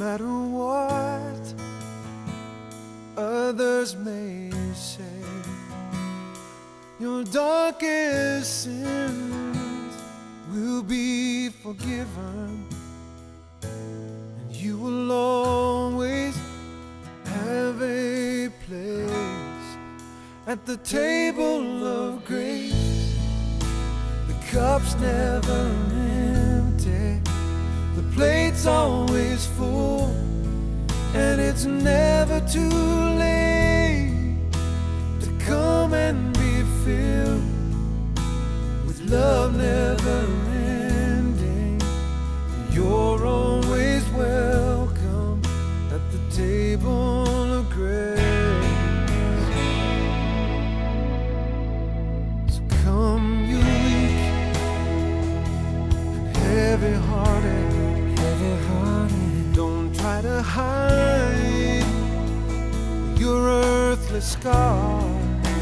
matter what others may say, your darkest sins will be forgiven, and you will always have a place at the table of grace. The cup's never empty, the plate's always full, and it's never too late to come and be filled with love never ending. You're always welcome at the table of grace. So come, you weak and heavy-hearted, don't try to hide your earthly scars.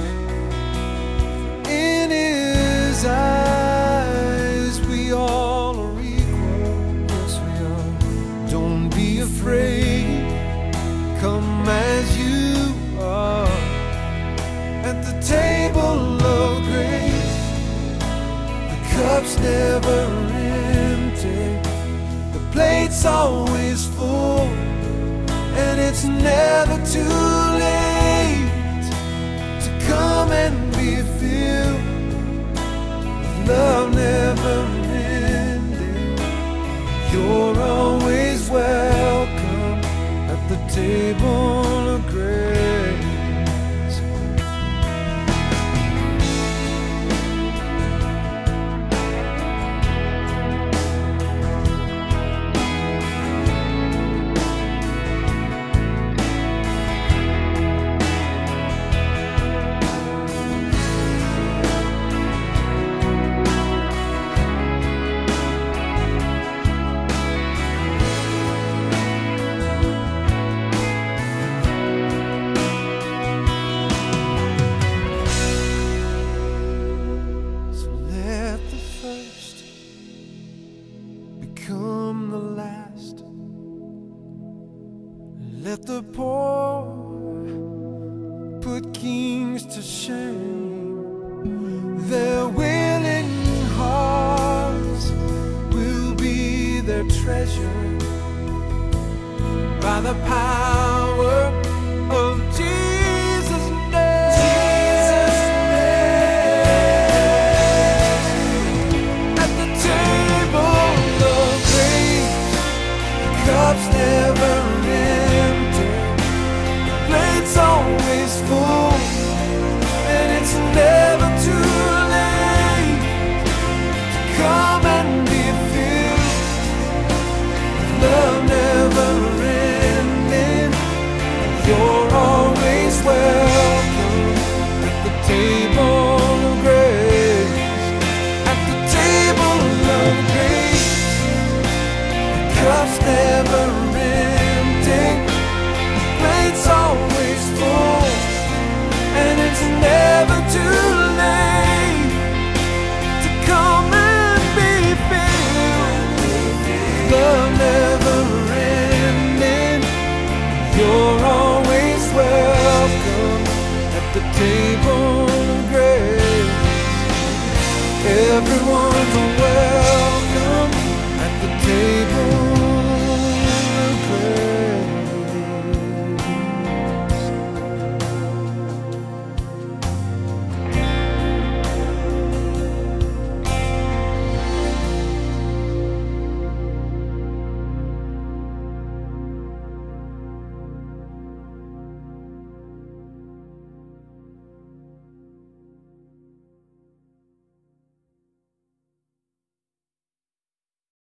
In His eyes we all are equal. Yes, we are. Don't be afraid, come as you are at the table of grace. The cup's never empty, the plate's always full, and it's never too late to come and be filled with love never ending. You're always welcome at the table of grace. Become the last. Let the poor put kings to shame. Their willing hearts will be their treasure by the power of Jesus' name. At the table of grace, the cup's never